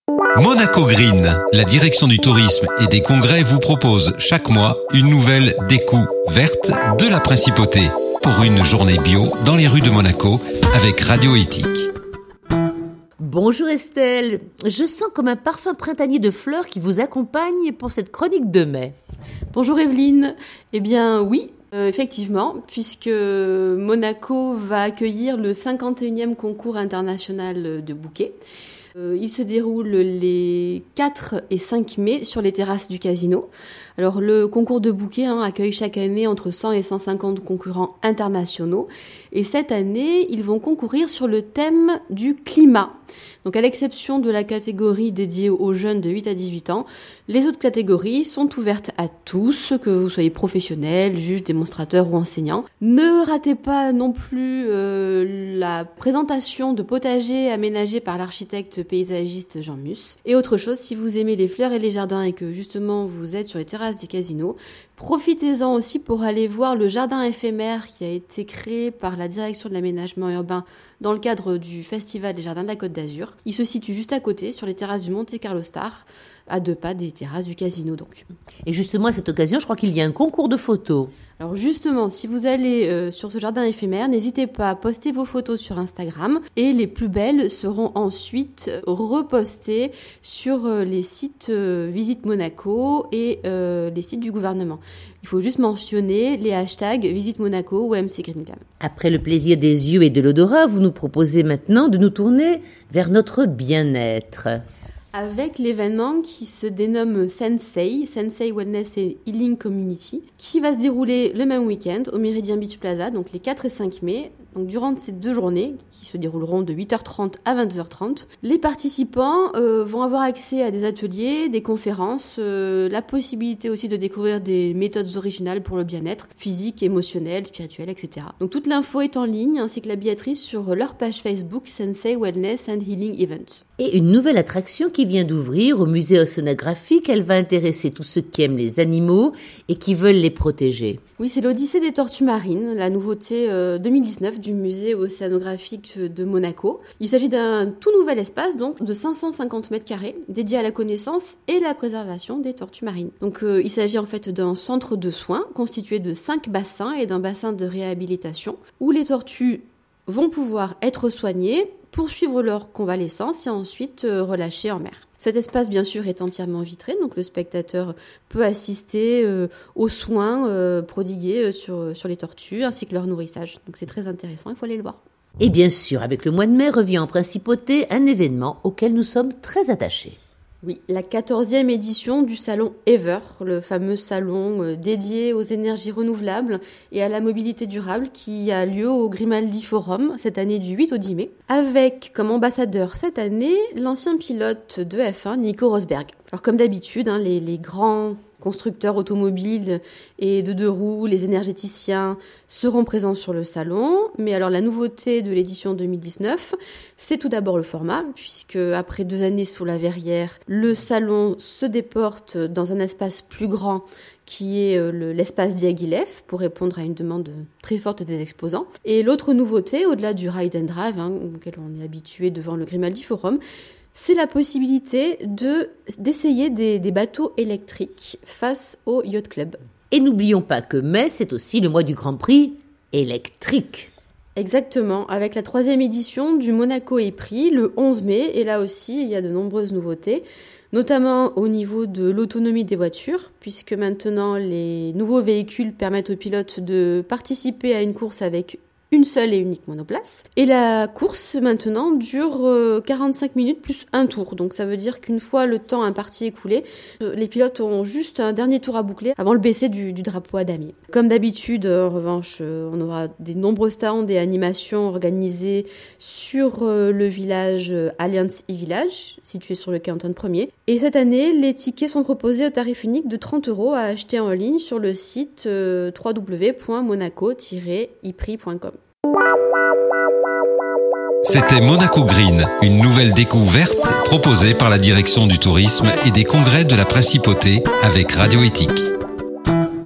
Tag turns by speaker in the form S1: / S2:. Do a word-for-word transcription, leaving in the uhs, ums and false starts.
S1: Monaco Green, la direction du tourisme et des congrès vous propose chaque mois une nouvelle découverte de la principauté pour une journée bio dans les rues de Monaco avec Radio Éthique.
S2: Bonjour Estelle, je sens comme un parfum printanier de fleurs qui vous accompagne pour cette chronique de mai.
S3: Bonjour Evelyne, eh bien oui, euh, effectivement, puisque Monaco va accueillir le cinquante et unième concours international de bouquets. Euh, il se déroule les quatre et cinq mai sur les terrasses du casino. Alors le concours de bouquets hein, accueille chaque année entre cent et cent cinquante concurrents internationaux. Et cette année, ils vont concourir sur le thème du climat. Donc à l'exception de la catégorie dédiée aux jeunes de huit à dix-huit ans, les autres catégories sont ouvertes à tous, que vous soyez professionnels, juges, démonstrateurs ou enseignants. Ne ratez pas non plus euh, la présentation de potagers aménagés par l'architecte paysagiste Jean Mus. Et autre chose, si vous aimez les fleurs et les jardins et que justement vous êtes sur les terrasses des casinos, profitez-en aussi pour aller voir le jardin éphémère qui a été créé par la direction de l'aménagement urbain dans le cadre du Festival des Jardins de la Côte d'Azur. Il se situe juste à côté, sur les terrasses du Monte Carlo Star, à deux pas des terrasses du casino donc.
S2: Et justement, à cette occasion, je crois qu'il y a un concours de photos.
S3: Alors justement, si vous allez euh, sur ce jardin éphémère, n'hésitez pas à poster vos photos sur Instagram et les plus belles seront ensuite repostées sur euh, les sites euh, Visite Monaco et euh, les sites du gouvernement. Il faut juste mentionner les hashtags Visite Monaco ou M C Green Cam.
S2: Après le plaisir des yeux et de l'odorat, vous nous proposez maintenant de nous tourner vers notre bien-être.
S3: Avec l'événement qui se dénomme Sensei, Sensei Wellness and Healing Community, qui va se dérouler le même week-end au Méridien Beach Plaza, donc les quatre et cinq mai. Donc durant ces deux journées, qui se dérouleront de huit heures trente à vingt-deux heures trente, les participants euh, vont avoir accès à des ateliers, des conférences, euh, la possibilité aussi de découvrir des méthodes originales pour le bien-être physique, émotionnel, spirituel, et cetera. Donc toute l'info est en ligne, ainsi que la billetterie sur leur page Facebook Sensei Wellness and Healing Events.
S2: Et une nouvelle attraction qui vient d'ouvrir au musée océanographique, elle va intéresser tous ceux qui aiment les animaux et qui veulent les protéger.
S3: Oui, c'est l'Odyssée des tortues marines, la nouveauté euh, deux mille dix-neuf du musée océanographique de Monaco. Il s'agit d'un tout nouvel espace donc de cinq cent cinquante mètres carrés dédié à la connaissance et la préservation des tortues marines. Donc euh, il s'agit en fait d'un centre de soins constitué de cinq bassins et d'un bassin de réhabilitation où les tortues vont pouvoir être soignées, poursuivre leur convalescence et ensuite euh, relâchées en mer. Cet espace, bien sûr, est entièrement vitré, donc le spectateur peut assister euh, aux soins euh, prodigués euh, sur, sur les tortues, ainsi que leur nourrissage. Donc c'est très intéressant, il faut aller le voir.
S2: Et bien sûr, avec le mois de mai revient en principauté un événement auquel nous sommes très attachés.
S3: Oui, la quatorzième édition du salon Ever, le fameux salon dédié aux énergies renouvelables et à la mobilité durable qui a lieu au Grimaldi Forum cette année du huit au dix mai, avec comme ambassadeur cette année l'ancien pilote de F un Nico Rosberg. Alors comme d'habitude, hein, les, les grands constructeurs automobiles et de deux roues, les énergéticiens seront présents sur le salon. Mais alors la nouveauté de l'édition deux mille dix-neuf, c'est tout d'abord le format, puisque après deux années sous la verrière, le salon se déporte dans un espace plus grand qui est le, l'espace Diaghilev, pour répondre à une demande très forte des exposants. Et l'autre nouveauté, au-delà du ride and drive, hein, auquel on est habitué devant le Grimaldi Forum, c'est la possibilité de, d'essayer des, des bateaux électriques face au Yacht Club.
S2: Et n'oublions pas que mai, c'est aussi le mois du Grand Prix électrique.
S3: Exactement, avec la troisième édition du Monaco E-Prix le onze mai, et là aussi, il y a de nombreuses nouveautés, notamment au niveau de l'autonomie des voitures, puisque maintenant, les nouveaux véhicules permettent aux pilotes de participer à une course avec une seule et unique monoplace. Et la course, maintenant, dure euh, quarante-cinq minutes plus un tour. Donc ça veut dire qu'une fois le temps imparti écoulé, euh, les pilotes auront juste un dernier tour à boucler avant le baisser du, du drapeau à damier. Comme d'habitude, en revanche, euh, on aura des nombreux stands et animations organisées sur euh, le village euh, Alliance e-Village, situé sur le quai Antoine Ier. Et cette année, les tickets sont proposés au tarif unique de trente euros à acheter en ligne sur le site euh, w w w point monaco tiret i prix point com.
S1: C'était Monaco Green, une nouvelle découverte proposée par la direction du tourisme et des congrès de la principauté avec Radio Éthique.